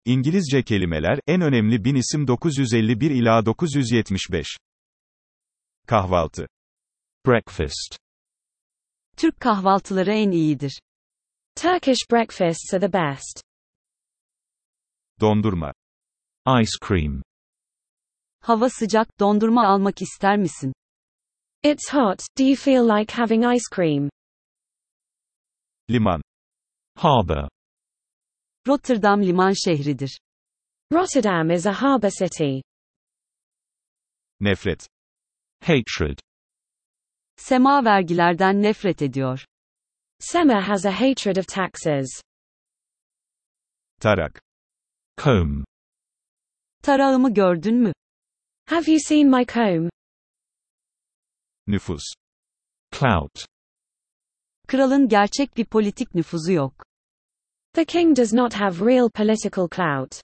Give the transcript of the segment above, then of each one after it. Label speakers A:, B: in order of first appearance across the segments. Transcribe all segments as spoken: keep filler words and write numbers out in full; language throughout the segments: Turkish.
A: İngilizce kelimeler, en önemli bin isim dokuz yüz elli bir ila dokuz yüz yetmiş beş. Kahvaltı.
B: Breakfast.
C: Türk kahvaltıları en iyidir.
D: Turkish breakfasts are the best.
A: Dondurma.
B: Ice cream.
C: Hava sıcak, dondurma almak ister misin?
D: It's hot, do you feel like having ice cream?
A: Liman.
B: Harbor.
C: Rotterdam liman şehridir.
D: Rotterdam is a harbour city.
A: Nefret.
B: Hatred.
C: Sema vergilerden nefret ediyor.
D: Sema has a hatred of taxes.
A: Tarak.
B: Comb.
C: Tarağımı gördün mü?
D: Have you seen my comb?
A: Nüfus.
B: Clout.
C: Kralın gerçek bir politik nüfuzu yok.
D: The king does not have real political clout.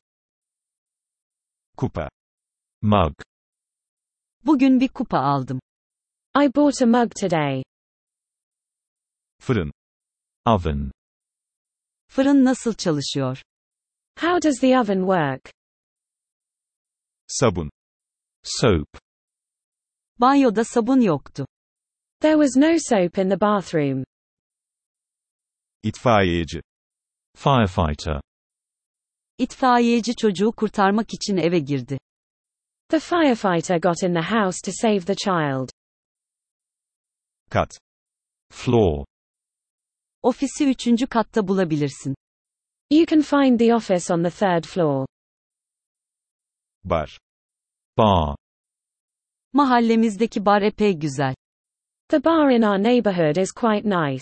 A: Kupa.
B: Mug.
C: Bugün bir kupa aldım.
D: I bought a mug today.
A: Fırın.
B: Oven.
C: Fırın nasıl çalışıyor?
D: How does the oven work?
A: Sabun.
B: Soap.
C: Banyoda sabun yoktu.
D: There was no soap in the bathroom.
A: İtfaiyeci.
B: Firefighter.
C: İtfaiyeci çocuğu kurtarmak için eve girdi.
D: The firefighter got in the house to save the child.
A: Kat.
B: Floor.
C: Ofisi üçüncü katta bulabilirsin.
D: You can find the office on the third floor.
A: Bar.
B: Bar.
C: Mahallemizdeki bar epey güzel.
D: The bar in our neighborhood is quite nice.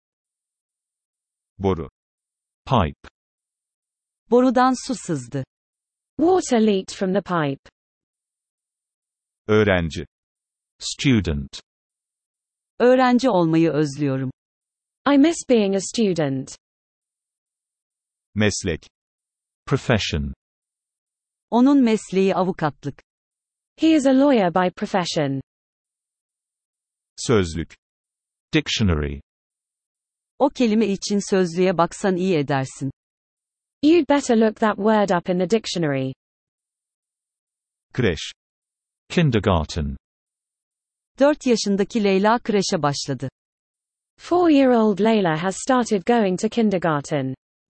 A: Boru.
B: Pipe.
C: Borudan su sızdı.
D: Water leaked from the pipe.
A: Öğrenci.
B: Student.
C: Öğrenci olmayı özlüyorum.
D: I miss being a student.
A: Meslek.
B: Profession.
C: Onun mesleği avukatlık.
D: He is a lawyer by profession.
A: Sözlük.
B: Dictionary.
C: O kelime için sözlüğe baksan iyi edersin.
D: You'd better look that word up in the dictionary.
A: Kreş.
B: Kindergarten.
C: Dört yaşındaki Leyla kreşe başladı.
D: Four-year-old Layla has started going to kindergarten.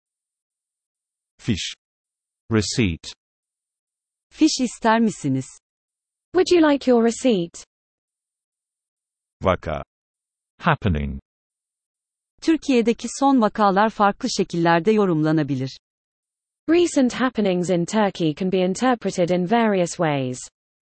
A: Fiş.
B: Receipt.
C: Fiş ister misiniz?
D: Would you like your receipt?
A: Vaka.
B: Happening.
C: Türkiye'deki son vakalar farklı şekillerde yorumlanabilir.
D: Recent happenings in Turkey can be interpreted in various ways.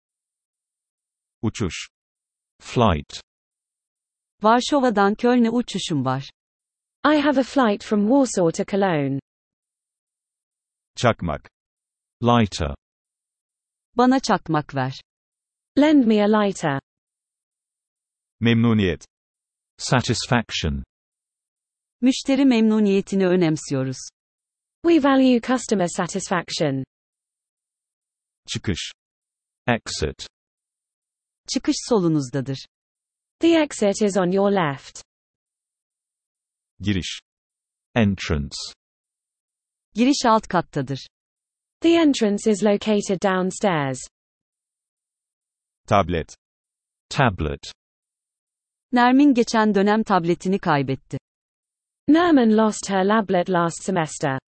A: Uçuş.
B: Flight.
C: Varşova'dan Köln'e uçuşum var.
D: I have a flight from Warsaw to Cologne.
A: Çakmak.
B: Lighter.
C: Bana çakmak ver.
D: Lend me a lighter.
A: Memnuniyet.
B: Satisfaction.
C: Müşteri memnuniyetini önemsiyoruz.
D: We value customer satisfaction.
A: Çıkış.
B: Exit.
C: Çıkış solunuzdadır.
D: The exit is on your left.
A: Giriş.
B: Entrance.
C: Giriş alt kattadır.
D: The entrance is located downstairs.
A: Tablet.
B: Tablet.
C: Nermin geçen dönem tabletini kaybetti.
D: Nerman lost her lablet last semester.